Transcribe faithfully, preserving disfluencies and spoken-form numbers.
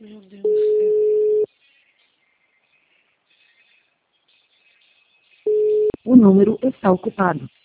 Meu Deus do céu. O número está ocupado.